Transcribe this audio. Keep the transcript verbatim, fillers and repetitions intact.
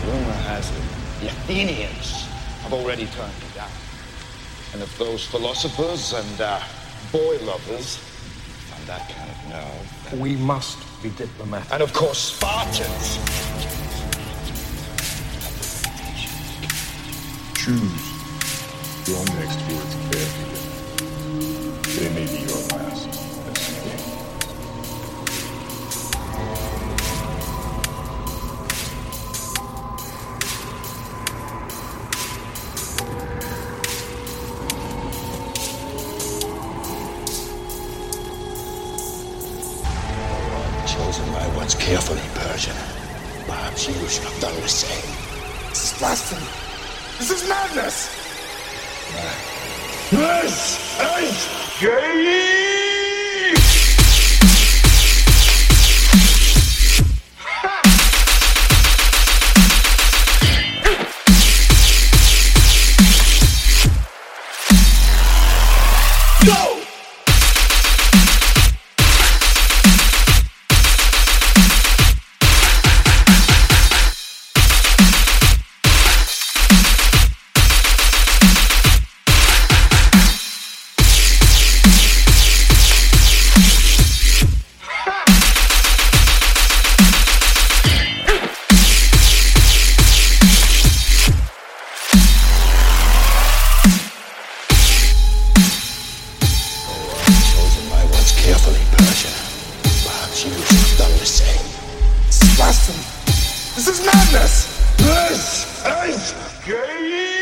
Rumor has it the Athenians have already turned me down. And if those philosophers and uh, boy lovers find that kind of nerve, then... We must be diplomatic. And of course, Spartans. Choose your next words carefully. They may be your last. Chosen my words carefully, Persian. Perhaps you should have done the same. This is blasphemy. This is madness! This is gay! Go! Carefully, Persian. Perhaps you should have done the same. This is blasphemy. This is madness! This is gay!